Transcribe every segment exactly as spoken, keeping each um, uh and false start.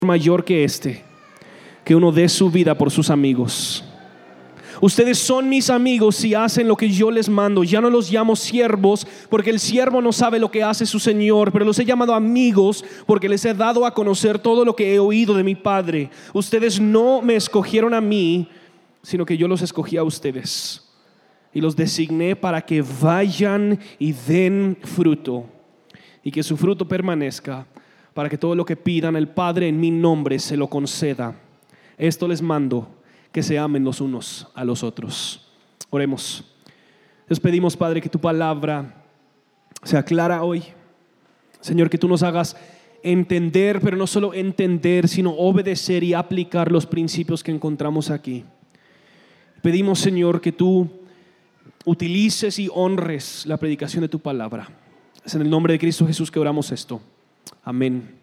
mayor que este, que uno dé su vida por sus amigos. Ustedes son mis amigos si hacen lo que yo les mando. Ya no los llamo siervos, porque el siervo no sabe lo que hace su señor, pero los he llamado amigos porque les he dado a conocer todo lo que he oído de mi Padre. Ustedes no me escogieron a mí, sino que yo los escogí a ustedes y los designé para que vayan y den fruto, y que su fruto permanezca, para que todo lo que pidan el Padre en mi nombre se lo conceda. Esto les mando, que se amen los unos a los otros. Oremos. Les pedimos, Padre, que tu palabra sea clara hoy. Señor, que tú nos hagas entender, pero no solo entender, sino obedecer y aplicar los principios que encontramos aquí. Pedimos, Señor, que tú utilices y honres la predicación de tu palabra. Es en el nombre de Cristo Jesús que oramos esto. Amén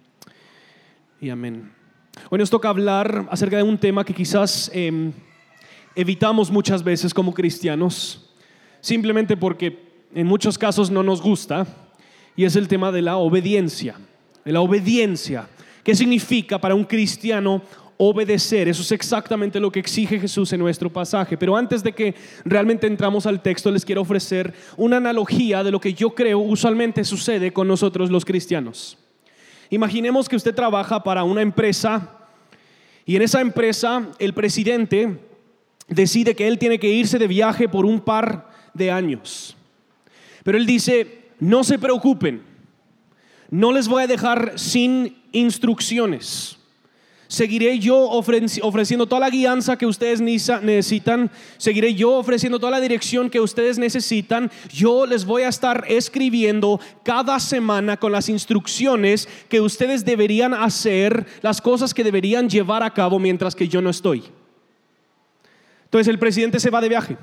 y amén. Hoy nos toca hablar acerca de un tema que quizás eh, evitamos muchas veces como cristianos, simplemente porque en muchos casos no nos gusta, y es el tema de la obediencia. De la obediencia. ¿Qué significa para un cristiano obedecer? Eso es exactamente lo que exige Jesús en nuestro pasaje. Pero antes de que realmente entramos al texto, les quiero ofrecer una analogía de lo que yo creo usualmente sucede con nosotros los cristianos. Imaginemos que usted trabaja para una empresa y en esa empresa el presidente decide que él tiene que irse de viaje por un par de años. Pero él dice: no se preocupen, no les voy a dejar sin instrucciones. Seguiré yo ofreciendo toda la guianza que ustedes necesitan. Seguiré yo ofreciendo toda la dirección que ustedes necesitan. Yo les voy a estar escribiendo cada semana con las instrucciones que ustedes deberían hacer, las cosas que deberían llevar a cabo mientras que yo no estoy. Entonces el presidente se va de viaje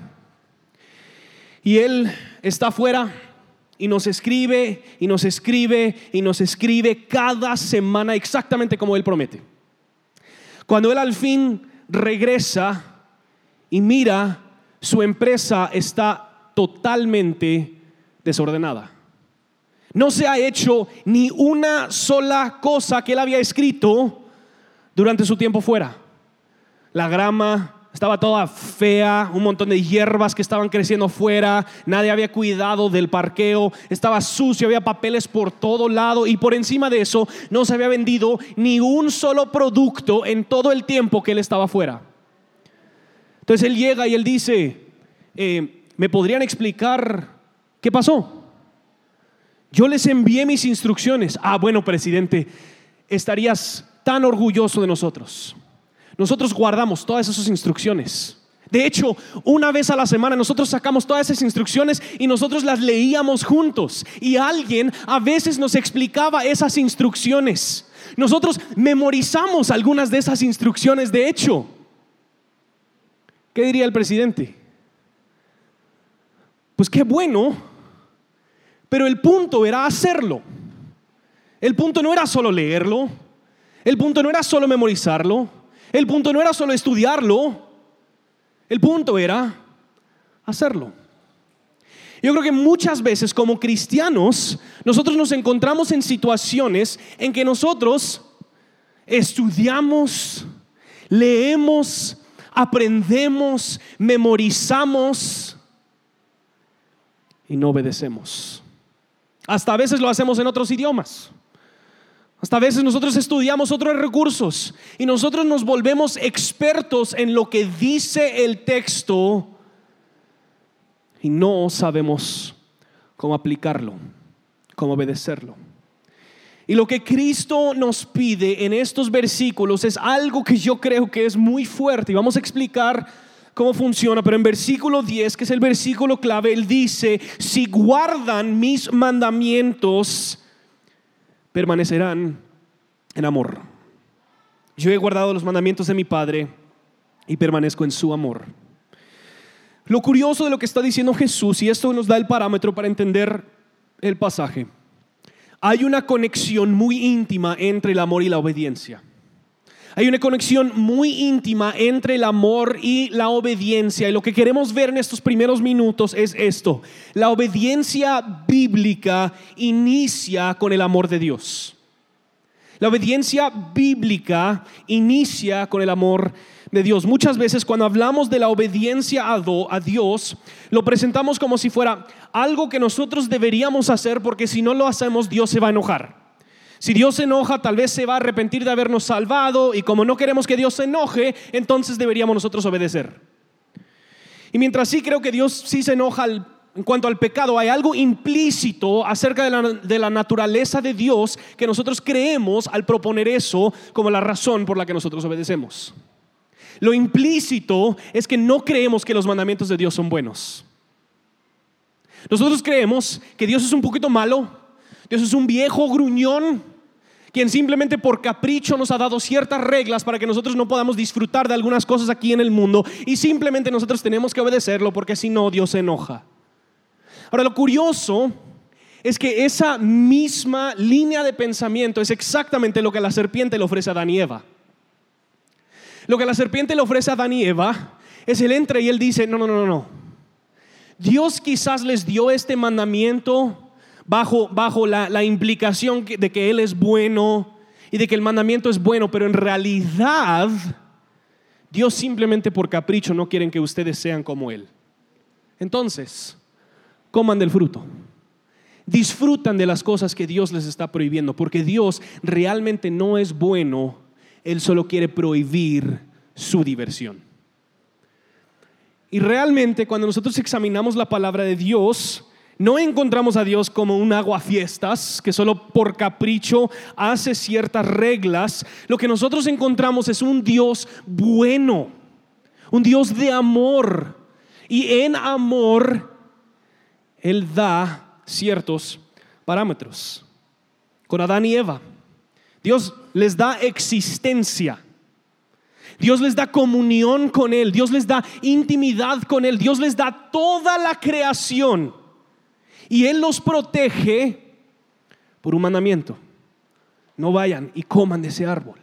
y él está afuera y nos escribe y nos escribe y nos escribe cada semana exactamente como él promete. Cuando él al fin regresa y mira, su empresa está totalmente desordenada. No se ha hecho ni una sola cosa que él había escrito durante su tiempo fuera. La grama estaba toda fea, un montón de hierbas que estaban creciendo fuera, nadie había cuidado del parqueo, estaba sucio, había papeles por todo lado, y por encima de eso no se había vendido ni un solo producto en todo el tiempo que él estaba fuera. Entonces él llega y él dice: eh, ¿me podrían explicar qué pasó? Yo les envié mis instrucciones. Ah, bueno, presidente, estarías tan orgulloso de nosotros. Nosotros guardamos todas esas instrucciones. De hecho, una vez a la semana nosotros sacamos todas esas instrucciones y nosotros las leíamos juntos. Y alguien a veces nos explicaba esas instrucciones. Nosotros memorizamos algunas de esas instrucciones. De hecho, ¿qué diría el presidente? Pues qué bueno, pero el punto era hacerlo. El punto no era solo leerlo. El punto no era solo memorizarlo. El punto no era solo estudiarlo, el punto era hacerlo. Yo creo que muchas veces como cristianos nosotros nos encontramos en situaciones en que nosotros estudiamos, leemos, aprendemos, memorizamos y no obedecemos. Hasta a veces lo hacemos en otros idiomas. Hasta a veces nosotros estudiamos otros recursos y nosotros nos volvemos expertos en lo que dice el texto y no sabemos cómo aplicarlo, cómo obedecerlo. Y lo que Cristo nos pide en estos versículos es algo que yo creo que es muy fuerte, y vamos a explicar cómo funciona. Pero en versículo diez, que es el versículo clave, Él dice: si guardan mis mandamientos, permanecerán en amor. Yo he guardado los mandamientos de mi Padre y permanezco en su amor. Lo curioso de lo que está diciendo Jesús, y esto nos da el parámetro para entender el pasaje, hay una conexión muy íntima entre el amor y la obediencia. Hay una conexión muy íntima entre el amor y la obediencia. Y lo que queremos ver en estos primeros minutos es esto: la obediencia bíblica inicia con el amor de Dios. La obediencia bíblica inicia con el amor de Dios. Muchas veces cuando hablamos de la obediencia a Dios, lo presentamos como si fuera algo que nosotros deberíamos hacer, porque si no lo hacemos, Dios se va a enojar. Si Dios se enoja, tal vez se va a arrepentir de habernos salvado, y como no queremos que Dios se enoje, entonces deberíamos nosotros obedecer. Y mientras sí creo que Dios sí se enoja al En cuanto al pecado, hay algo implícito acerca de la, de la naturaleza de Dios que nosotros creemos al proponer eso como la razón por la que nosotros obedecemos. Lo implícito es que no creemos que los mandamientos de Dios son buenos. Nosotros creemos que Dios es un poquito malo, Dios es un viejo gruñón, quien simplemente por capricho nos ha dado ciertas reglas para que nosotros no podamos disfrutar de algunas cosas aquí en el mundo, y simplemente nosotros tenemos que obedecerlo porque si no, Dios se enoja. Ahora, lo curioso es que esa misma línea de pensamiento es exactamente lo que la serpiente le ofrece a Adán y Eva. Lo que la serpiente le ofrece a Adán y Eva es él entra y él dice: no, no, no, no. Dios quizás les dio este mandamiento bajo, bajo la, la implicación de que Él es bueno y de que el mandamiento es bueno, pero en realidad Dios simplemente por capricho no quiere que ustedes sean como Él. Entonces, coman del fruto, disfrutan de las cosas que Dios les está prohibiendo, porque Dios realmente no es bueno, Él solo quiere prohibir su diversión. Y realmente cuando nosotros examinamos la palabra de Dios, no encontramos a Dios como un aguafiestas que solo por capricho hace ciertas reglas. Lo que nosotros encontramos es un Dios bueno, un Dios de amor, y en amor Él da ciertos parámetros. Con Adán y Eva, Dios les da existencia, Dios les da comunión con Él, Dios les da intimidad con Él, Dios les da toda la creación, y Él los protege por un mandamiento: no vayan y coman de ese árbol.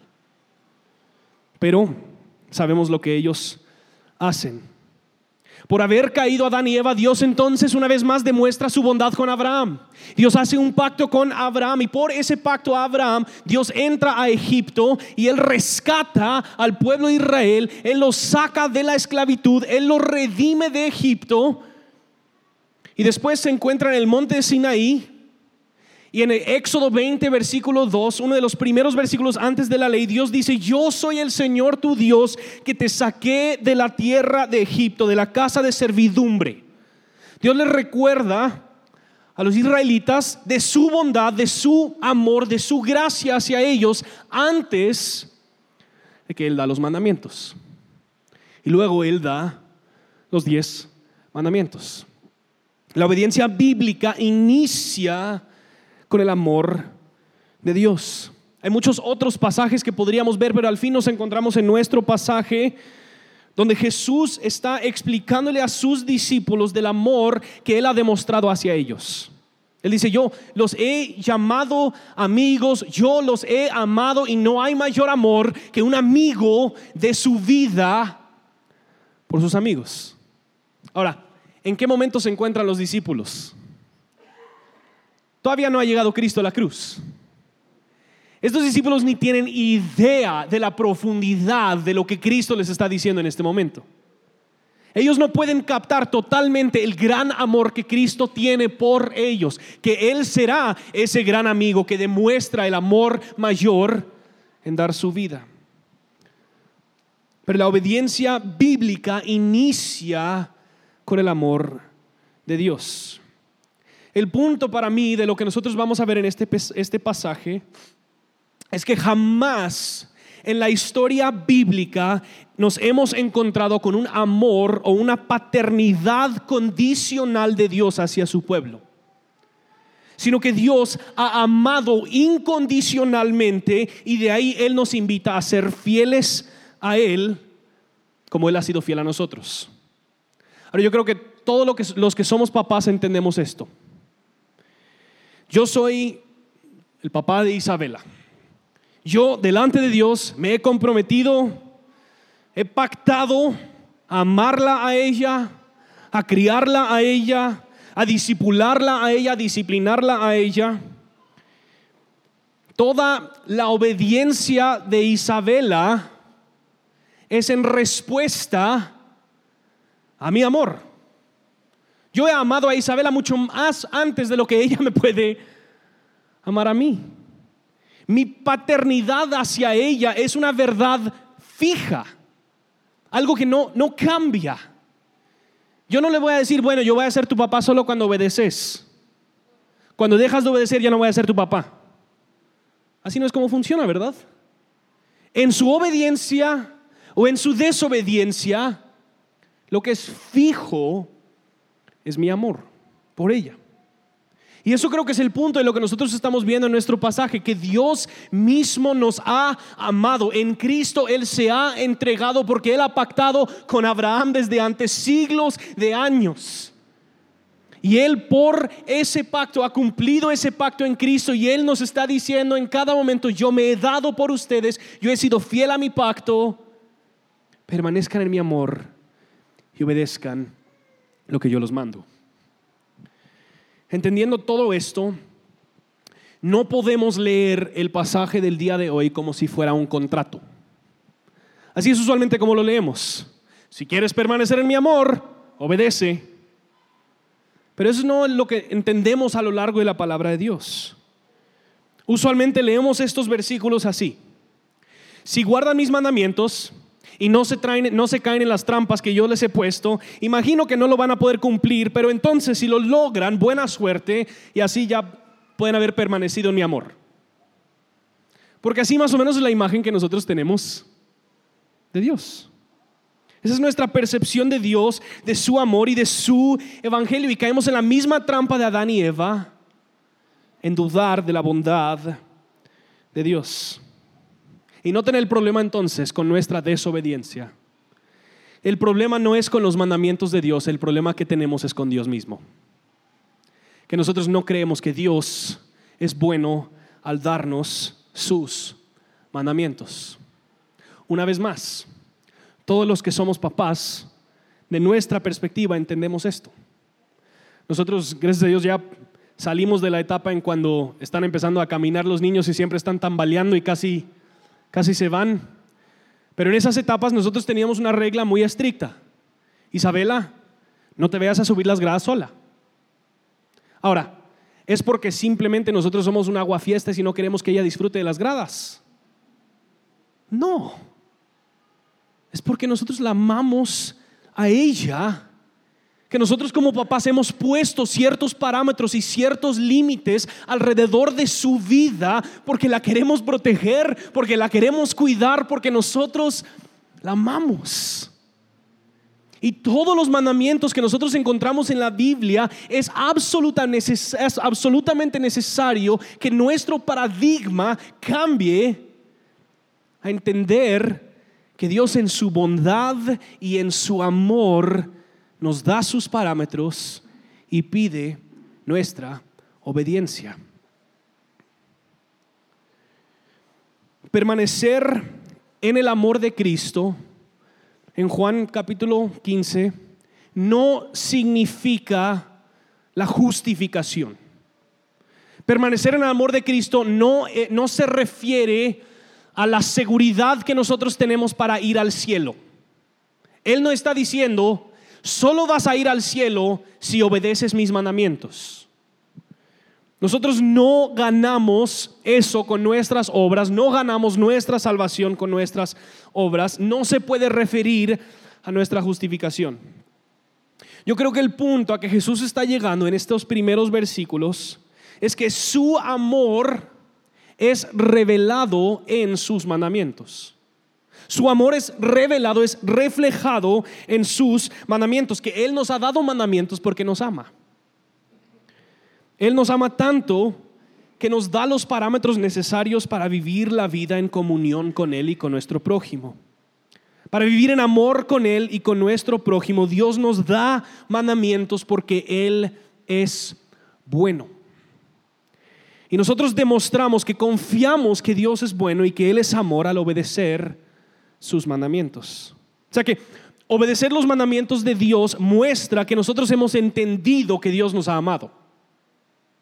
Pero sabemos lo que ellos hacen. Por haber caído Adán y Eva, Dios entonces una vez más demuestra su bondad con Abraham. Dios hace un pacto con Abraham, y por ese pacto a Abraham, Dios entra a Egipto y Él rescata al pueblo de Israel. Él los saca de la esclavitud, Él los redime de Egipto, y después se encuentra en el monte de Sinaí. Y en el Éxodo veinte versículo dos, uno de los primeros versículos antes de la ley, Dios dice: yo soy el Señor tu Dios, que te saqué de la tierra de Egipto, de la casa de servidumbre. Dios les recuerda a los israelitas de su bondad, de su amor, de su gracia hacia ellos, antes de que Él da los mandamientos. Y luego Él da los diez mandamientos. La obediencia bíblica inicia con el amor de Dios. Hay muchos otros pasajes que podríamos ver, pero al fin nos encontramos en nuestro pasaje donde Jesús está explicándole a sus discípulos del amor que Él ha demostrado hacia ellos. Él dice: yo los he llamado amigos, yo los he amado, y no hay mayor amor que un amigo de su vida por sus amigos. Ahora, ¿en qué momento se encuentran los discípulos? Todavía no ha llegado Cristo a la cruz. Estos discípulos ni tienen idea de la profundidad de lo que Cristo les está diciendo en este momento. Ellos no pueden captar totalmente el gran amor que Cristo tiene por ellos, que Él será ese gran amigo que demuestra el amor mayor en dar su vida. Pero la obediencia bíblica inicia con el amor de Dios. El punto para mí de lo que nosotros vamos a ver en este, este pasaje es que jamás en la historia bíblica nos hemos encontrado con un amor o una paternidad condicional de Dios hacia su pueblo, sino que Dios ha amado incondicionalmente, y de ahí Él nos invita a ser fieles a Él como Él ha sido fiel a nosotros. Ahora, yo creo que todos lo que, los que somos papás entendemos esto. Yo soy el papá de Isabela. Yo delante de Dios me he comprometido, he pactado a amarla a ella, a criarla a ella, a discipularla a ella, a disciplinarla a ella. toda la obediencia de Isabela es en respuesta a mi amor. Yo he amado a Isabela mucho más antes de lo que ella me puede amar a mí. Mi paternidad hacia ella es una verdad fija, algo que no, no cambia. Yo no le voy a decir, bueno, yo voy a ser tu papá solo cuando obedeces. Cuando dejas de obedecer ya no voy a ser tu papá. Así no es como funciona, ¿verdad? En su obediencia o en su desobediencia, lo que es fijo es mi amor por ella. Y eso creo que es el punto de lo que nosotros estamos viendo en nuestro pasaje, que Dios mismo nos ha amado. En Cristo Él se ha entregado porque Él ha pactado con Abraham desde antes siglos de años. Y Él por ese pacto ha cumplido ese pacto en Cristo, y Él nos está diciendo en cada momento: yo me he dado por ustedes, yo he sido fiel a mi pacto, permanezcan en mi amor y obedezcan lo que yo los mando. Entendiendo todo esto, no podemos leer el pasaje del día de hoy como si fuera un contrato. Así es usualmente como lo leemos. Si quieres permanecer en mi amor, obedece. Pero eso no es lo que entendemos a lo largo de la palabra de Dios. Usualmente leemos estos versículos así: si guardan mis mandamientos y no se traen, no se caen en las trampas que yo les he puesto, imagino que no lo van a poder cumplir, pero entonces si lo logran, buena suerte, y así ya pueden haber permanecido en mi amor. Porque así más o menos es la imagen que nosotros tenemos de Dios. Esa es nuestra percepción de Dios, de su amor y de su evangelio, y caemos en la misma trampa de Adán y Eva, en dudar de la bondad de Dios. Y noten el problema entonces con nuestra desobediencia. El problema no es con los mandamientos de Dios, el problema que tenemos es con Dios mismo. Que nosotros no creemos que Dios es bueno al darnos sus mandamientos. Una vez más, todos los que somos papás, de nuestra perspectiva entendemos esto. Nosotros, gracias a Dios, ya salimos de la etapa en cuando están empezando a caminar los niños y siempre están tambaleando y casi... Casi se van. Pero en esas etapas nosotros teníamos una regla muy estricta: Isabela, no te vayas a subir las gradas sola. Ahora, ¿es porque simplemente nosotros somos un aguafiestas y no queremos que ella disfrute de las gradas? No. Es porque nosotros la amamos a ella, que nosotros como papás hemos puesto ciertos parámetros y ciertos límites alrededor de su vida, porque la queremos proteger, porque la queremos cuidar, porque nosotros la amamos. Y todos los mandamientos que nosotros encontramos en la Biblia, es, absoluta neces- es absolutamente necesario que nuestro paradigma cambie a entender que Dios en su bondad y en su amor nos da sus parámetros y pide nuestra obediencia. Permanecer en el amor de Cristo, en Juan capítulo quince, no significa la justificación. Permanecer en el amor de Cristo no, eh, no se refiere a la seguridad que nosotros tenemos para ir al cielo. Él no está diciendo: solo vas a ir al cielo si obedeces mis mandamientos. Nosotros no ganamos eso con nuestras obras, no ganamos nuestra salvación con nuestras obras. No se puede referir a nuestra justificación. Yo creo que el punto a que Jesús está llegando en estos primeros versículos es que su amor es revelado en sus mandamientos. Su amor es revelado, es reflejado en sus mandamientos, que Él nos ha dado mandamientos porque nos ama. Él nos ama tanto que nos da los parámetros necesarios para vivir la vida en comunión con Él y con nuestro prójimo. Para vivir en amor con Él y con nuestro prójimo, Dios nos da mandamientos porque Él es bueno. Y nosotros demostramos que confiamos que Dios es bueno y que Él es amor al obedecer sus mandamientos. O sea que obedecer los mandamientos de Dios muestra que nosotros hemos entendido que Dios nos ha amado.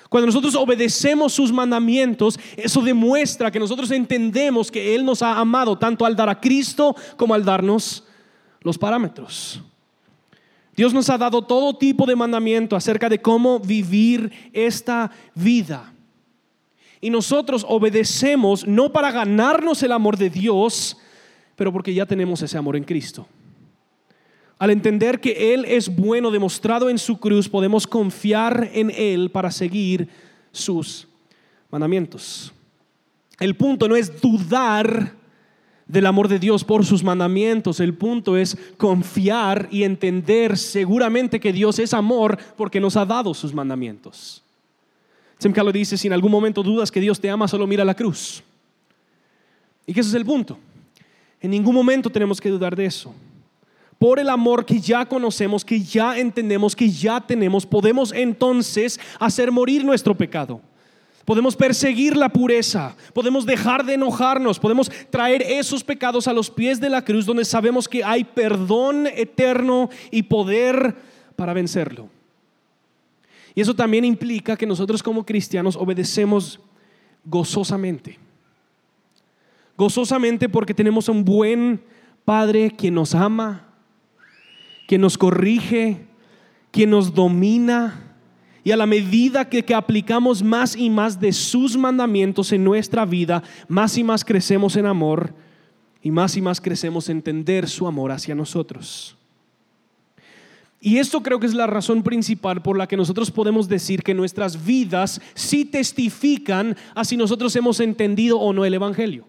Cuando nosotros obedecemos sus mandamientos, eso demuestra que nosotros entendemos que Él nos ha amado tanto al dar a Cristo como al darnos los parámetros. Dios nos ha dado todo tipo de mandamiento acerca de cómo vivir esta vida. Y nosotros obedecemos no para ganarnos el amor de Dios, pero porque ya tenemos ese amor en Cristo. Al entender que Él es bueno, demostrado en su cruz, podemos confiar en Él para seguir sus mandamientos. El punto no es dudar del amor de Dios por sus mandamientos. El punto es confiar y entender seguramente que Dios es amor porque nos ha dado sus mandamientos. Tim Keller dice: si en algún momento dudas que Dios te ama, solo mira la cruz. Y que ese es el punto. En ningún momento tenemos que dudar de eso. Por el amor que ya conocemos, que ya entendemos, que ya tenemos, podemos entonces hacer morir nuestro pecado. Podemos perseguir la pureza, podemos dejar de enojarnos, podemos traer esos pecados a los pies de la cruz, donde sabemos que hay perdón eterno y poder para vencerlo. Y eso también implica que nosotros como cristianos obedecemos gozosamente. Gozosamente porque tenemos un buen Padre quien nos ama, quien nos corrige, quien nos domina. Y a la medida que, que aplicamos más y más de sus mandamientos en nuestra vida, más y más crecemos en amor y más y más crecemos en entender su amor hacia nosotros. Y esto creo que es la razón principal por la que nosotros podemos decir que nuestras vidas sí testifican a si nosotros hemos entendido o no el Evangelio.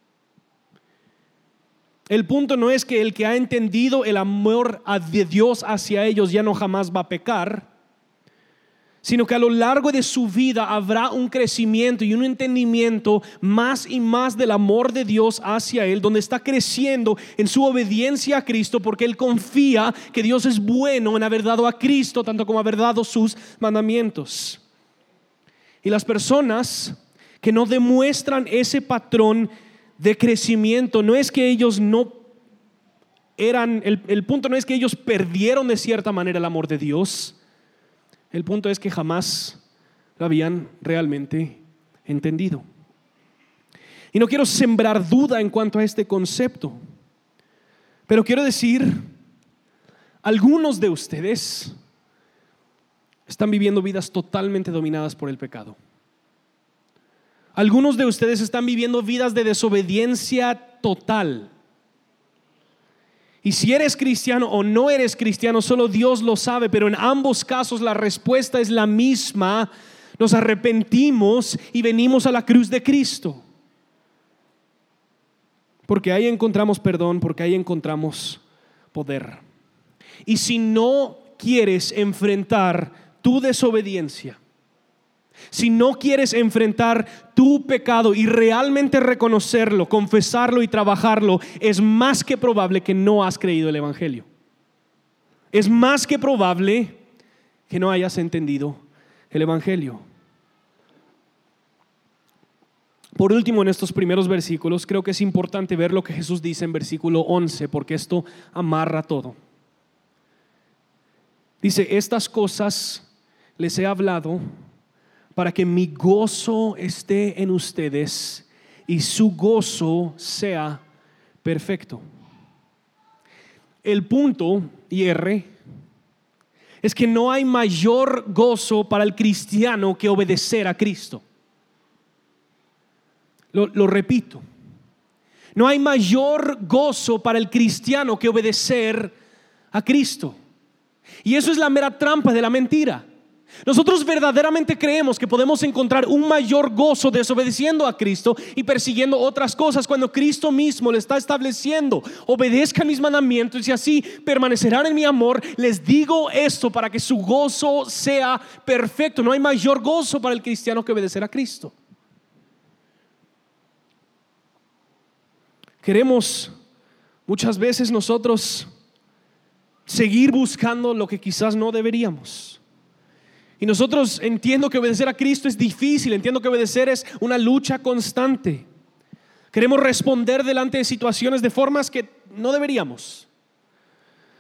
El punto no es que el que ha entendido el amor de Dios hacia ellos ya no jamás va a pecar, sino que a lo largo de su vida habrá un crecimiento y un entendimiento más y más del amor de Dios hacia él, donde está creciendo en su obediencia a Cristo, porque él confía que Dios es bueno en haber dado a Cristo tanto como haber dado sus mandamientos. Y las personas que no demuestran ese patrón de crecimiento, no es que ellos no eran, el, el punto no es que ellos perdieron de cierta manera el amor de Dios. El punto es que jamás lo habían realmente entendido. Y no quiero sembrar duda en cuanto a este concepto, pero quiero decir, algunos de ustedes están viviendo vidas totalmente dominadas por el pecado. Algunos de ustedes están viviendo vidas de desobediencia total. Y si eres cristiano o no eres cristiano, solo Dios lo sabe, pero en ambos casos la respuesta es la misma. Nos arrepentimos y venimos a la cruz de Cristo, porque ahí encontramos perdón, porque ahí encontramos poder. Y si no quieres enfrentar tu desobediencia, si no quieres enfrentar tu pecado y realmente reconocerlo, confesarlo y trabajarlo, es más que probable que no has creído el Evangelio. Es más que probable que no hayas entendido el Evangelio. Por último, en estos primeros versículos, creo que es importante ver lo que Jesús dice en versículo once, porque esto amarra todo. Dice: estas cosas les he hablado para que mi gozo esté en ustedes y su gozo sea perfecto. El punto, y R, es que no hay mayor gozo para el cristiano que obedecer a Cristo. Lo, lo repito, no hay mayor gozo para el cristiano que obedecer a Cristo. Y eso es la mera trampa de la mentira. Nosotros verdaderamente creemos que podemos encontrar un mayor gozo desobedeciendo a Cristo y persiguiendo otras cosas, cuando Cristo mismo le está estableciendo: obedezcan mis mandamientos y así permanecerán en mi amor. Les digo esto para que su gozo sea perfecto. No hay mayor gozo para el cristiano que obedecer a Cristo. Queremos muchas veces nosotros seguir buscando lo que quizás no deberíamos. Y nosotros, entiendo que obedecer a Cristo es difícil, entiendo que obedecer es una lucha constante. Queremos responder delante de situaciones de formas que no deberíamos.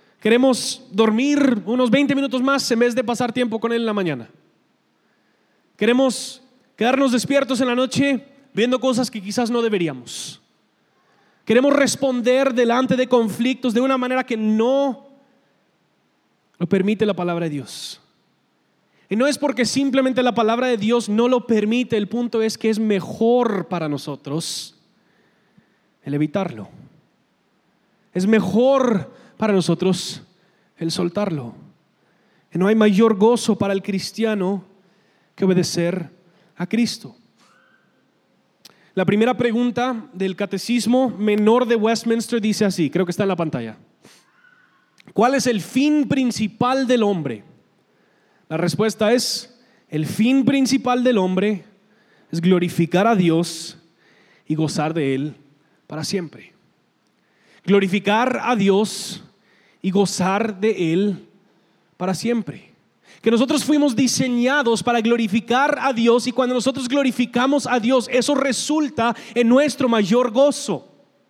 Queremos dormir unos veinte minutos más en vez de pasar tiempo con Él en la mañana. Queremos quedarnos despiertos en la noche viendo cosas que quizás no deberíamos. Queremos responder delante de conflictos de una manera que no lo permite la palabra de Dios. Y no es porque simplemente la palabra de Dios no lo permite, el punto es que es mejor para nosotros el evitarlo. Es mejor para nosotros el soltarlo. Y no hay mayor gozo para el cristiano que obedecer a Cristo. La primera pregunta del Catecismo Menor de Westminster dice así, creo que está en la pantalla. ¿Cuál es el fin principal del hombre? La respuesta es: el fin principal del hombre es glorificar a Dios y gozar de Él para siempre. Glorificar a Dios y gozar de Él para siempre. Que nosotros fuimos diseñados para glorificar a Dios, y cuando nosotros glorificamos a Dios, eso resulta en nuestro mayor gozo.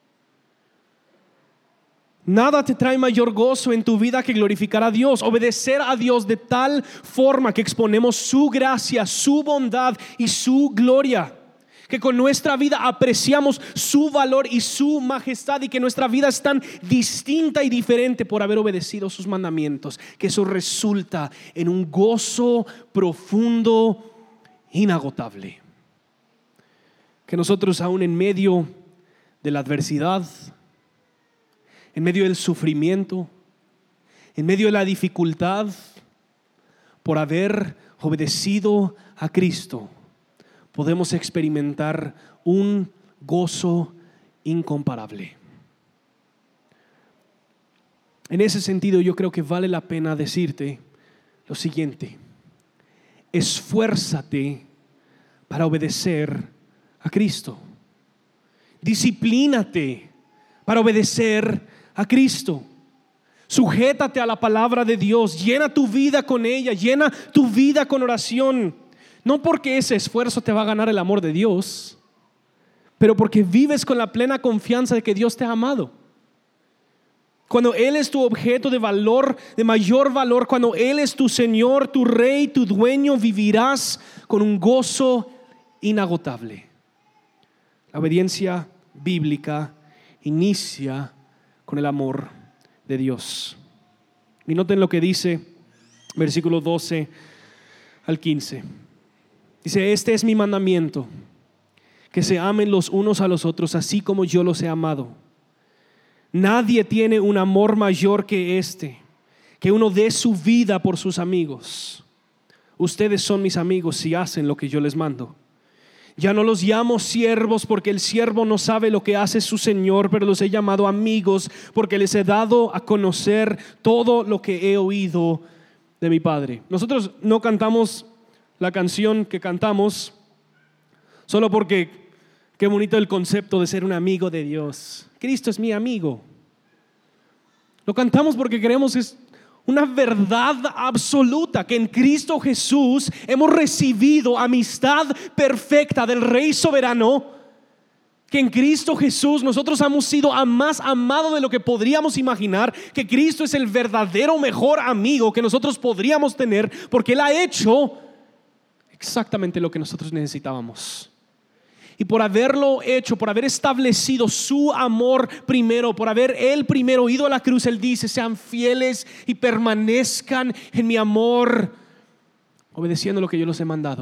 Nada te trae mayor gozo en tu vida que glorificar a Dios, obedecer a Dios de tal forma que exponemos su gracia, su bondad y su gloria. Que con nuestra vida apreciamos su valor y su majestad, y que nuestra vida es tan distinta y diferente por haber obedecido sus mandamientos, que eso resulta en un gozo profundo, inagotable. Que nosotros, aún en medio de la adversidad, en medio del sufrimiento, en medio de la dificultad, por haber obedecido a Cristo, podemos experimentar un gozo incomparable. En ese sentido, yo creo que vale la pena decirte lo siguiente: esfuérzate para obedecer a Cristo. Disciplínate para obedecer a Cristo. Sujétate a la palabra de Dios, llena tu vida con ella, llena tu vida con oración. No porque ese esfuerzo te va a ganar el amor de Dios, pero porque vives con la plena confianza de que Dios te ha amado. Cuando Él es tu objeto de valor, de mayor valor, cuando Él es tu Señor, tu Rey, tu dueño, vivirás con un gozo inagotable. La obediencia bíblica inicia con el amor de Dios. Y noten lo que dice versículo doce al quince. Dice: este es mi mandamiento, que se amen los unos a los otros así como yo los he amado. Nadie tiene un amor mayor que este, que uno dé su vida por sus amigos. Ustedes son mis amigos si hacen lo que yo les mando. Ya no los llamo siervos, porque el siervo no sabe lo que hace su señor, pero los he llamado amigos, porque les he dado a conocer todo lo que he oído de mi Padre. Nosotros no cantamos la canción que cantamos solo porque qué bonito el concepto de ser un amigo de Dios. Cristo es mi amigo. Lo cantamos porque creemos que es una verdad absoluta, que en Cristo Jesús hemos recibido amistad perfecta del Rey soberano, que en Cristo Jesús nosotros hemos sido más amados de lo que podríamos imaginar, que Cristo es el verdadero mejor amigo que nosotros podríamos tener, porque Él ha hecho exactamente lo que nosotros necesitábamos. Y por haberlo hecho, por haber establecido su amor primero, por haber Él primero ido a la cruz, Él dice: sean fieles y permanezcan en mi amor, obedeciendo lo que yo los he mandado.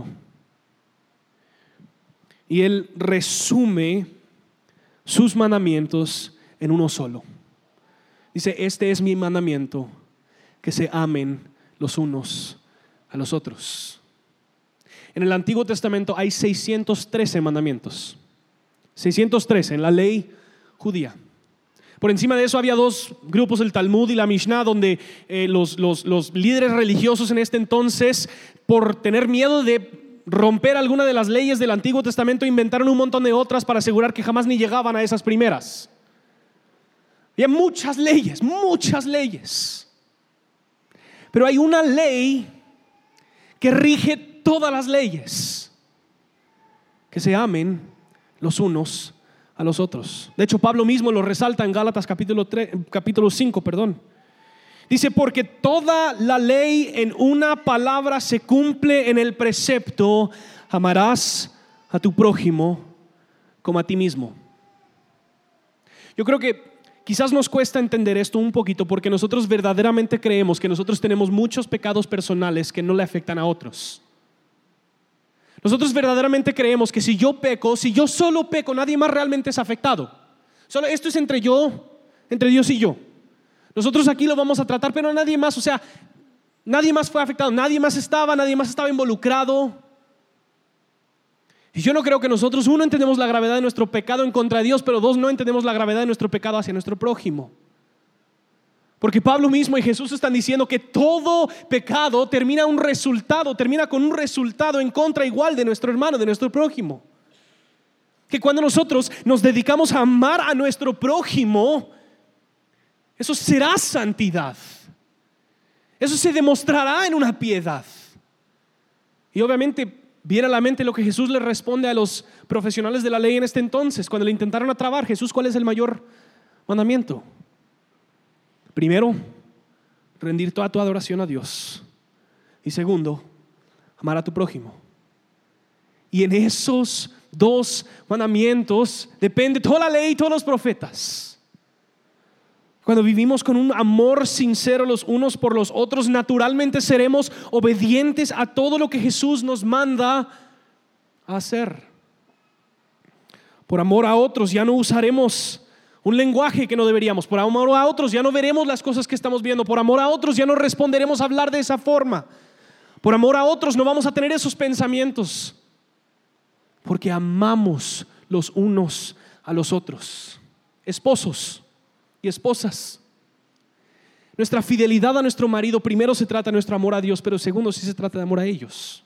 Y Él resume sus mandamientos en uno solo. Dice: este es mi mandamiento, que se amen los unos a los otros. En el Antiguo Testamento hay seiscientos trece mandamientos. seiscientos trece en la ley judía. Por encima de eso había dos grupos, el Talmud y la Mishnah, donde eh, los, los, los líderes religiosos en este entonces, por tener miedo de romper alguna de las leyes del Antiguo Testamento, inventaron un montón de otras para asegurar que jamás ni llegaban a esas primeras. Había muchas leyes, muchas leyes. Pero hay una ley que rige todas las leyes: que se amen los unos a los otros. De hecho, Pablo mismo lo resalta en Gálatas capítulo, tres, capítulo cinco, perdón. Dice, porque toda la ley en una palabra se cumple en el precepto: amarás a tu prójimo como a ti mismo. Yo creo que quizás nos cuesta entender esto un poquito porque nosotros verdaderamente creemos que nosotros tenemos muchos pecados personales que no le afectan a otros. Nosotros verdaderamente creemos que si yo peco, si yo solo peco, nadie más realmente es afectado. Solo esto es entre yo, entre Dios y yo. Nosotros aquí lo vamos a tratar, pero nadie más, o sea, nadie más fue afectado, nadie más estaba, nadie más estaba involucrado. Y yo no creo que nosotros, uno, entendemos la gravedad de nuestro pecado en contra de Dios, pero dos, no entendemos la gravedad de nuestro pecado hacia nuestro prójimo. Porque Pablo mismo y Jesús están diciendo que todo pecado termina un resultado, termina con un resultado en contra igual de nuestro hermano, de nuestro prójimo. Que cuando nosotros nos dedicamos a amar a nuestro prójimo, eso será santidad. Eso se demostrará en una piedad. Y obviamente viene a la mente lo que Jesús le responde a los profesionales de la ley en este entonces, cuando le intentaron atrabar. Jesús, ¿cuál es el mayor mandamiento? Primero, rendir toda tu adoración a Dios. Y segundo, amar a tu prójimo. Y en esos dos mandamientos depende toda la ley y todos los profetas. Cuando vivimos con un amor sincero los unos por los otros, naturalmente seremos obedientes a todo lo que Jesús nos manda a hacer. Por amor a otros ya no usaremos un lenguaje que no deberíamos. Por amor a otros ya no veremos las cosas que estamos viendo. Por amor a otros ya no responderemos a hablar de esa forma. Por amor a otros no vamos a tener esos pensamientos. Porque amamos los unos a los otros. Esposos y esposas, nuestra fidelidad a nuestro marido, primero se trata de nuestro amor a Dios, pero segundo sí se trata de amor a ellos.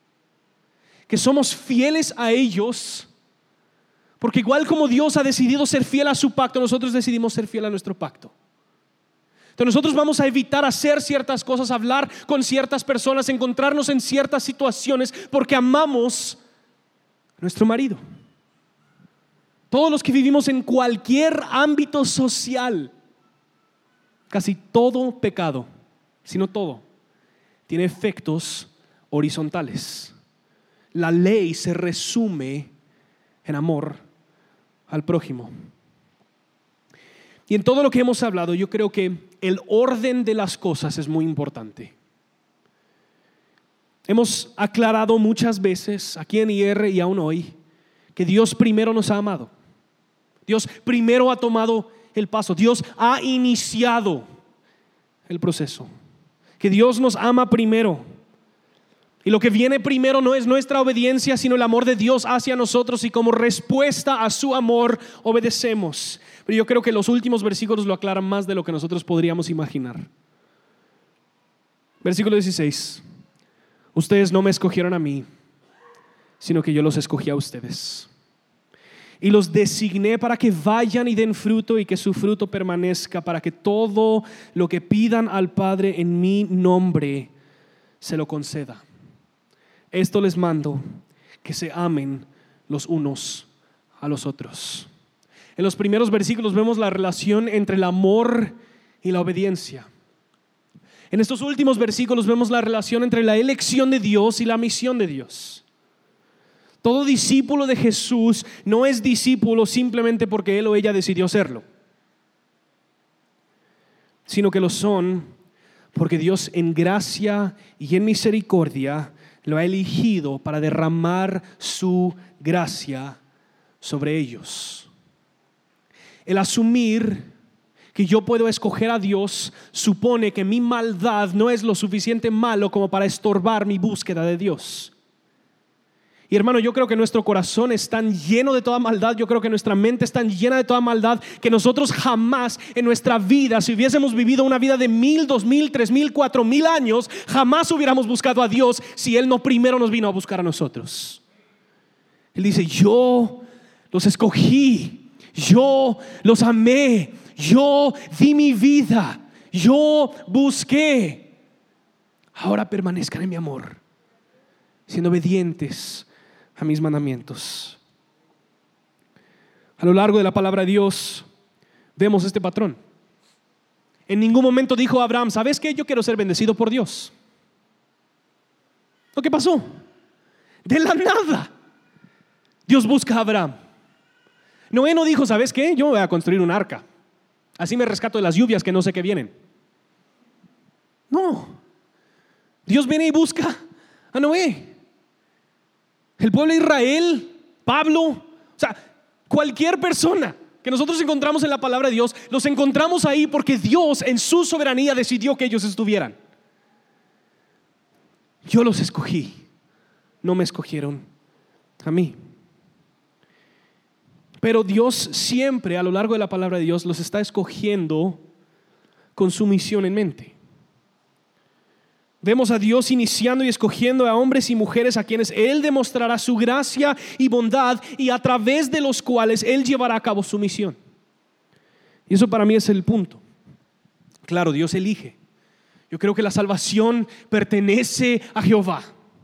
Que somos fieles a ellos. Porque igual como Dios ha decidido ser fiel a su pacto, nosotros decidimos ser fiel a nuestro pacto. Entonces nosotros vamos a evitar hacer ciertas cosas, hablar con ciertas personas, encontrarnos en ciertas situaciones porque amamos a nuestro marido. Todos los que vivimos en cualquier ámbito social, casi todo pecado, si no todo, tiene efectos horizontales. La ley se resume en amor al prójimo. Y en todo lo que hemos hablado, yo creo que el orden de las cosas es muy importante. Hemos aclarado muchas veces aquí en I R y aún hoy que Dios primero nos ha amado. Dios primero ha tomado el paso. Dios ha iniciado el proceso. Que Dios nos ama primero. Y lo que viene primero no es nuestra obediencia, sino el amor de Dios hacia nosotros, y como respuesta a su amor obedecemos. Pero yo creo que los últimos versículos lo aclaran más de lo que nosotros podríamos imaginar. Versículo dieciséis. Ustedes no me escogieron a mí, sino que yo los escogí a ustedes. Y los designé para que vayan y den fruto y que su fruto permanezca, para que todo lo que pidan al Padre en mi nombre se lo conceda. Esto les mando, que se amen los unos a los otros. En los primeros versículos vemos la relación entre el amor y la obediencia. En estos últimos versículos vemos la relación entre la elección de Dios y la misión de Dios. Todo discípulo de Jesús no es discípulo simplemente porque él o ella decidió serlo, sino que lo son porque Dios en gracia y en misericordia lo ha elegido para derramar su gracia sobre ellos. El asumir que yo puedo escoger a Dios supone que mi maldad no es lo suficiente malo como para estorbar mi búsqueda de Dios. Y hermano, yo creo que nuestro corazón es tan lleno de toda maldad, yo creo que nuestra mente es tan llena de toda maldad, que nosotros jamás en nuestra vida, si hubiésemos vivido una vida de mil, dos mil, tres mil, cuatro mil años, jamás hubiéramos buscado a Dios si Él no primero nos vino a buscar a nosotros. Él dice: yo los escogí, yo los amé, yo di mi vida, yo busqué. Ahora permanezcan en mi amor, siendo obedientes a mis mandamientos. A lo largo de la palabra de Dios vemos este patrón. En ningún momento dijo a Abraham: ¿sabes qué? Yo quiero ser bendecido por Dios. ¿Lo que pasó? De la nada Dios busca a Abraham. Noé no dijo: ¿sabes qué? Yo voy a construir un arca, así me rescato de las lluvias que no sé qué vienen. No, Dios viene y busca a Noé. El pueblo de Israel, Pablo, o sea, cualquier persona que nosotros encontramos en la palabra de Dios, los encontramos ahí porque Dios en su soberanía decidió que ellos estuvieran. Yo los escogí, no me escogieron a mí. Pero Dios siempre a lo largo de la palabra de Dios los está escogiendo con su misión en mente. Vemos a Dios iniciando y escogiendo a hombres y mujeres a quienes Él demostrará su gracia y bondad, y a través de los cuales Él llevará a cabo su misión. Y eso para mí es el punto. Claro, Dios elige. Yo creo que la salvación pertenece a Jehová.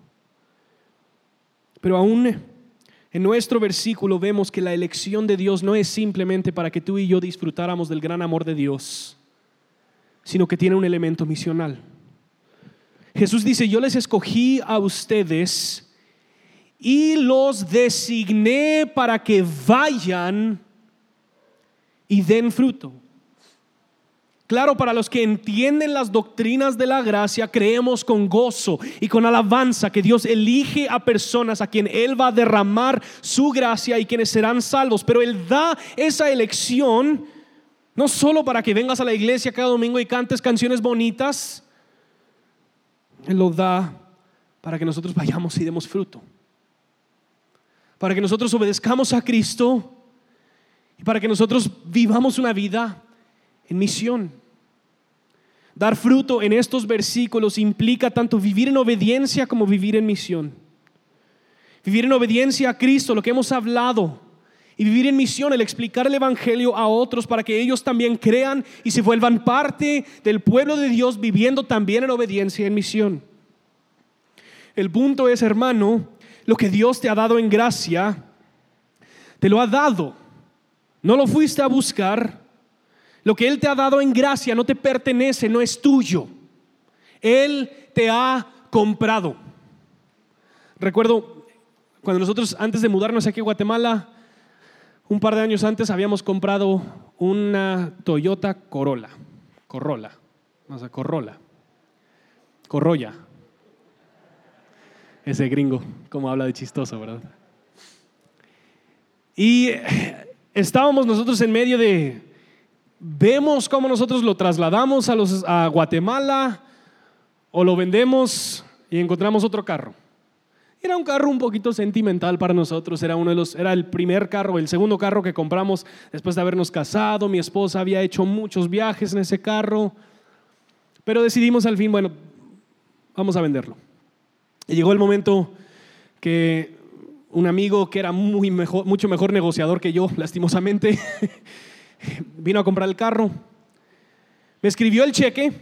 Pero aún en nuestro versículo vemos que la elección de Dios no es simplemente para que tú y yo disfrutáramos del gran amor de Dios, sino que tiene un elemento misional. Jesús dice: yo les escogí a ustedes y los designé para que vayan y den fruto. Claro, para los que entienden las doctrinas de la gracia, creemos con gozo y con alabanza que Dios elige a personas a quien Él va a derramar su gracia y quienes serán salvos. Pero Él da esa elección no solo para que vengas a la iglesia cada domingo y cantes canciones bonitas. Él lo da para que nosotros vayamos y demos fruto, para que nosotros obedezcamos a Cristo y para que nosotros vivamos una vida en misión. Dar fruto en estos versículos implica tanto vivir en obediencia como vivir en misión. Vivir en obediencia a Cristo, lo que hemos hablado, y vivir en misión, el explicar el evangelio a otros para que ellos también crean y se vuelvan parte del pueblo de Dios, viviendo también en obediencia y en misión. El punto es, hermano, lo que Dios te ha dado en gracia, te lo ha dado. No lo fuiste a buscar. Lo que Él te ha dado en gracia no te pertenece, no es tuyo. Él te ha comprado. Recuerdo cuando nosotros, antes de mudarnos aquí a Guatemala, un par de años antes, habíamos comprado una Toyota Corolla. Corolla, o sea, Corolla. Corolla. Ese gringo, como habla de chistoso, ¿verdad? Y estábamos nosotros en medio de, vemos cómo nosotros lo trasladamos a, los, a Guatemala o lo vendemos y encontramos otro carro. Era un carro un poquito sentimental para nosotros. Era uno de los, era el primer carro, el segundo carro que compramos después de habernos casado. Mi esposa había hecho muchos viajes en ese carro, pero decidimos al fin, bueno, vamos a venderlo. Y llegó el momento que un amigo que era muy mejor, mucho mejor negociador que yo, lastimosamente, vino a comprar el carro, me escribió el cheque,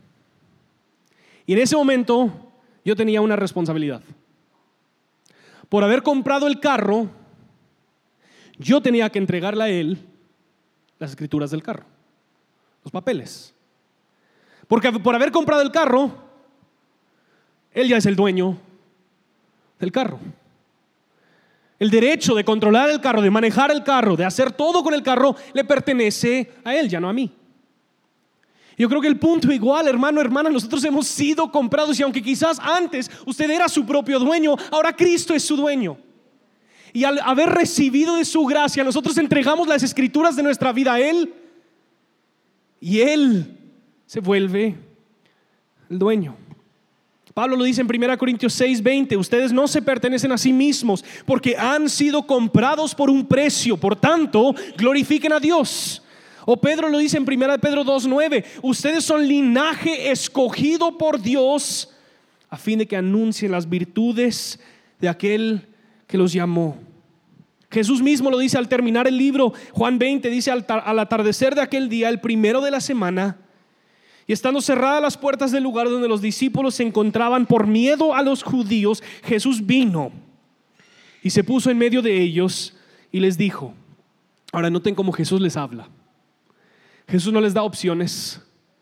y en ese momento yo tenía una responsabilidad. Por haber comprado el carro, yo tenía que entregarle a él las escrituras del carro, los papeles. Porque por haber comprado el carro, él ya es el dueño del carro. El derecho de controlar el carro, de manejar el carro, de hacer todo con el carro, le pertenece a él, ya no a mí. Yo creo que el punto igual, hermano, hermana, nosotros hemos sido comprados, y aunque quizás antes usted era su propio dueño, ahora Cristo es su dueño. Y al haber recibido de su gracia, nosotros entregamos las escrituras de nuestra vida a Él, y Él se vuelve el dueño. Pablo lo dice en primera Corintios seis veinte: ustedes no se pertenecen a sí mismos, porque han sido comprados por un precio, por tanto, glorifiquen a Dios. O Pedro lo dice en primera Pedro dos nueve: ustedes son linaje escogido por Dios a fin de que anuncien las virtudes de aquel que los llamó. Jesús mismo lo dice al terminar el libro. Juan veinte dice: al, al atardecer de aquel día, el primero de la semana, y estando cerradas las puertas del lugar donde los discípulos se encontraban por miedo a los judíos, Jesús vino y se puso en medio de ellos y les dijo. Ahora noten cómo Jesús les habla. Jesús no les da opciones,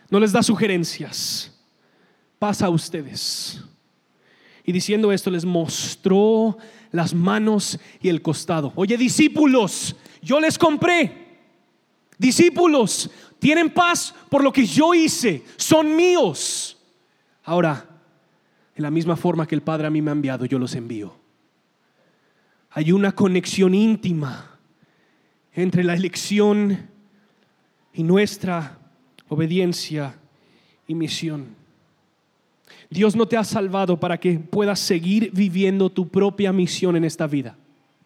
no les da sugerencias, pasa a ustedes. Y diciendo esto les mostró las manos y el costado. Oye, discípulos, yo les compré. Discípulos, tienen paz por lo que yo hice, son míos. Ahora, en la misma forma que el Padre a mí me ha enviado, yo los envío. Hay una conexión íntima entre la elección y nuestra obediencia y misión. Dios no te ha salvado para que puedas seguir viviendo tu propia misión en esta vida.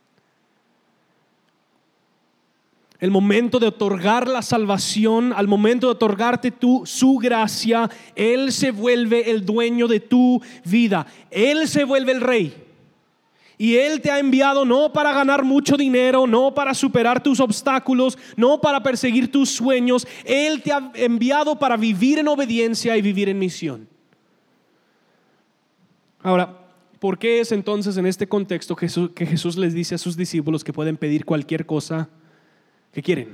El momento de otorgar la salvación, al momento de otorgarte tu, su gracia, Él se vuelve el dueño de tu vida. Él se vuelve el rey. Y Él te ha enviado no para ganar mucho dinero, no para superar tus obstáculos, no para perseguir tus sueños. Él te ha enviado para vivir en obediencia y vivir en misión. Ahora, ¿por qué es entonces en este contexto Jesús, que Jesús les dice a sus discípulos que pueden pedir cualquier cosa que quieren?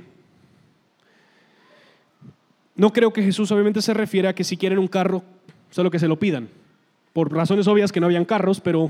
No creo que Jesús obviamente se refiere a que si quieren un carro, solo que se lo pidan. Por razones obvias que no habían carros, pero,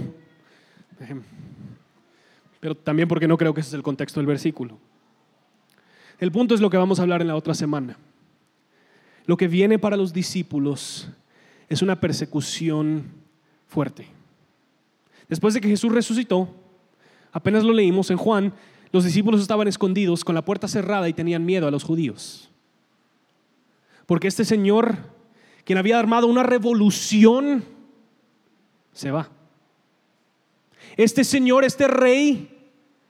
pero también porque no creo que ese es el contexto del versículo. El punto es lo que vamos a hablar en la otra semana. Lo que viene para los discípulos es una persecución fuerte. Después de que Jesús resucitó, apenas lo leímos en Juan, los discípulos estaban escondidos con la puerta cerrada y tenían miedo a los judíos. Porque este Señor, quien había armado una revolución, se va. Este Señor, este Rey,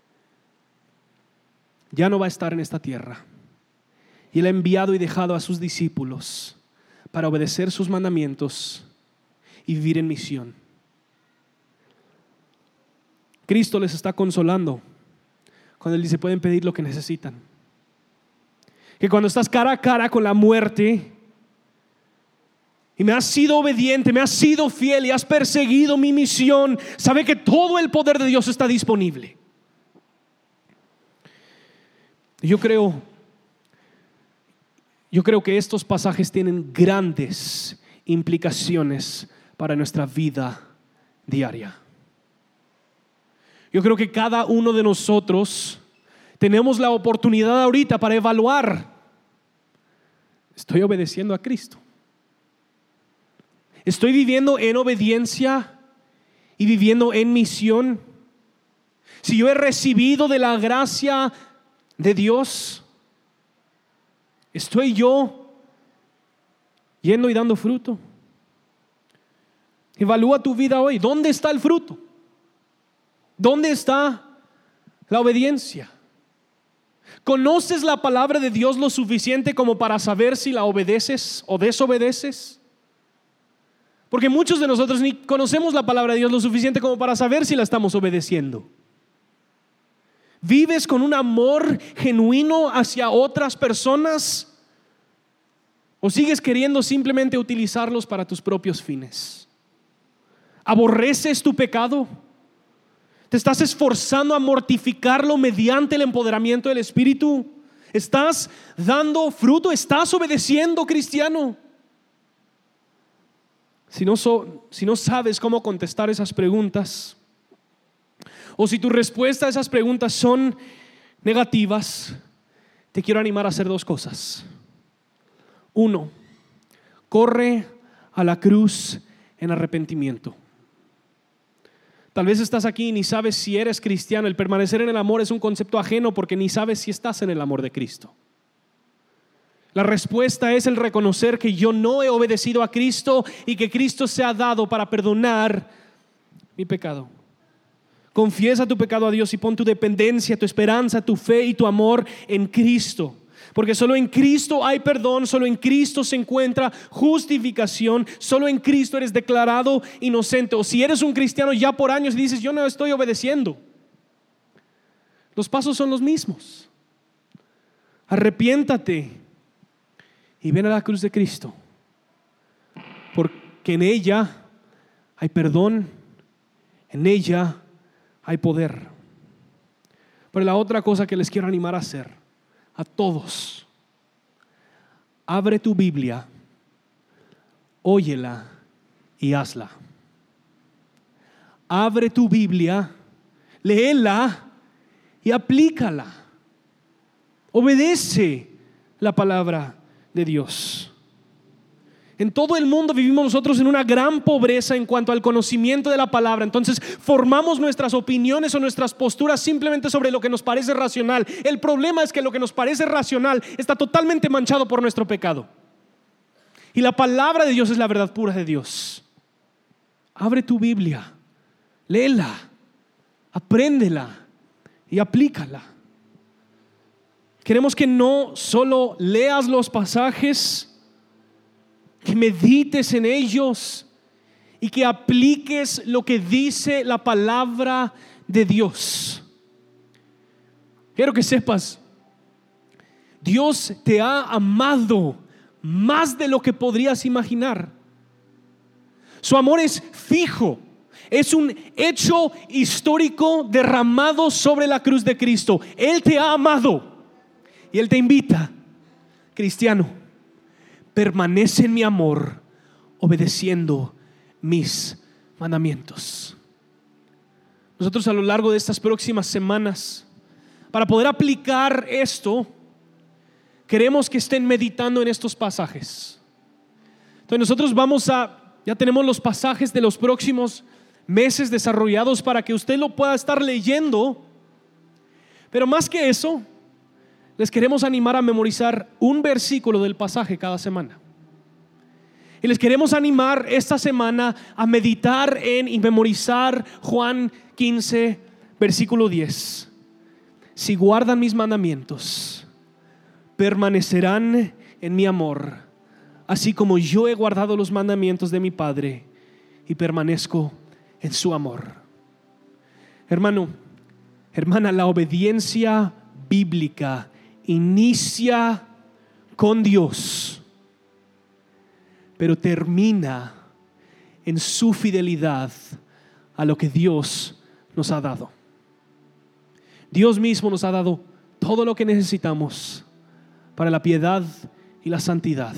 ya no va a estar en esta tierra. Y Él ha enviado y dejado a sus discípulos para obedecer sus mandamientos y vivir en misión. Cristo les está consolando cuando Él dice: pueden pedir lo que necesitan. Que cuando estás cara a cara con la muerte y me has sido obediente, me has sido fiel y has perseguido mi misión, sabe que todo el poder de Dios está disponible. Yo creo Yo creo que estos pasajes tienen grandes implicaciones para nuestra vida diaria. Yo creo que cada uno de nosotros tenemos la oportunidad ahorita para evaluar: ¿estoy obedeciendo a Cristo? ¿Estoy viviendo en obediencia y viviendo en misión? Si yo he recibido de la gracia de Dios, ¿estoy yo yendo y dando fruto? Evalúa tu vida hoy. ¿Dónde está el fruto? ¿Dónde está la obediencia? ¿Conoces la palabra de Dios lo suficiente como para saber si la obedeces o desobedeces? Porque muchos de nosotros ni conocemos la palabra de Dios lo suficiente como para saber si la estamos obedeciendo. ¿Vives con un amor genuino hacia otras personas? ¿O sigues queriendo simplemente utilizarlos para tus propios fines? ¿Aborreces tu pecado? ¿Te estás esforzando a mortificarlo mediante el empoderamiento del Espíritu? ¿Estás dando fruto? ¿Estás obedeciendo, cristiano? Si no, so, si no sabes cómo contestar esas preguntas, o si tu respuesta a esas preguntas son negativas, te quiero animar a hacer dos cosas. Uno, corre a la cruz en arrepentimiento. Tal vez estás aquí y ni sabes si eres cristiano. El permanecer en el amor es un concepto ajeno porque ni sabes si estás en el amor de Cristo. La respuesta es el reconocer que yo no he obedecido a Cristo y que Cristo se ha dado para perdonar mi pecado. Confiesa tu pecado a Dios y pon tu dependencia, tu esperanza, tu fe y tu amor en Cristo. Porque solo en Cristo hay perdón, solo en Cristo se encuentra justificación, solo en Cristo eres declarado inocente. O si eres un cristiano ya por años y dices: yo no estoy obedeciendo, los pasos son los mismos. Arrepiéntate y ven a la cruz de Cristo, porque en ella hay perdón, en ella hay poder. Pero la otra cosa que les quiero animar a hacer a todos: abre tu Biblia óyela y hazla. Abre tu Biblia, léela y aplícala. Obedece la palabra de Dios. En todo el mundo vivimos nosotros en una gran pobreza en cuanto al conocimiento de la palabra. Entonces formamos nuestras opiniones o nuestras posturas simplemente sobre lo que nos parece racional. El problema es que lo que nos parece racional está totalmente manchado por nuestro pecado. Y la palabra de Dios es la verdad pura de Dios. Abre tu Biblia, léela, apréndela y aplícala. Queremos que no solo leas los pasajes, que medites en ellos y que apliques lo que dice la palabra de Dios. Quiero que sepas, Dios te ha amado más de lo que podrías imaginar. Su amor es fijo, es un hecho histórico derramado sobre la cruz de Cristo. Él te ha amado y Él te invita, cristiano, permanece en mi amor, obedeciendo mis mandamientos. Nosotros a lo largo de estas próximas semanas, para poder aplicar esto, queremos que estén meditando en estos pasajes. Entonces nosotros vamos a, ya tenemos los pasajes de los próximos meses desarrollados para que usted lo pueda estar leyendo. Pero más que eso, les queremos animar a memorizar un versículo del pasaje cada semana. Y les queremos animar esta semana a meditar en y memorizar Juan quince, versículo diez. Si guardan mis mandamientos, permanecerán en mi amor, así como yo he guardado los mandamientos de mi Padre y permanezco en su amor. Hermano, hermana, la obediencia bíblica inicia con Dios, pero termina en su fidelidad a lo que Dios nos ha dado. Dios mismo nos ha dado todo lo que necesitamos para la piedad y la santidad,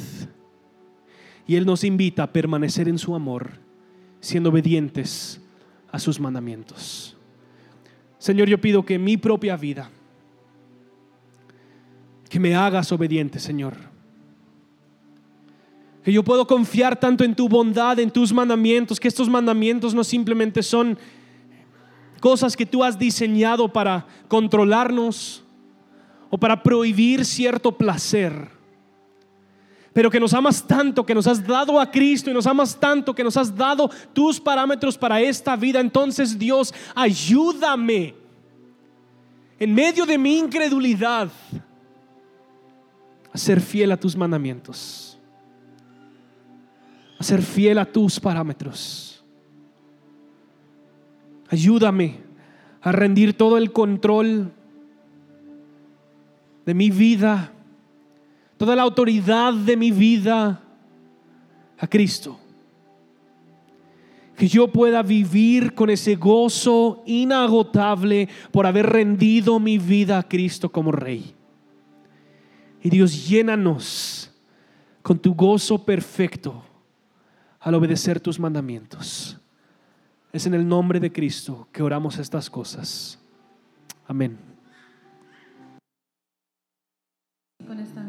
y Él nos invita a permanecer en su amor, siendo obedientes a sus mandamientos. Señor, yo pido que mi propia vida, que me hagas obediente, Señor. Que yo puedo confiar tanto en tu bondad, en tus mandamientos, que estos mandamientos no simplemente son cosas que tú has diseñado para controlarnos o para prohibir cierto placer, pero que nos amas tanto, que nos has dado a Cristo y nos amas tanto, que nos has dado tus parámetros para esta vida. Entonces, Dios, ayúdame en medio de mi incredulidad a ser fiel a tus mandamientos, a ser fiel a tus parámetros. Ayúdame a rendir todo el control de mi vida, toda la autoridad de mi vida a Cristo. Que yo pueda vivir con ese gozo inagotable por haber rendido mi vida a Cristo como Rey. Y Dios, llénanos con tu gozo perfecto al obedecer tus mandamientos. Es en el nombre de Cristo que oramos estas cosas. Amén. Con esta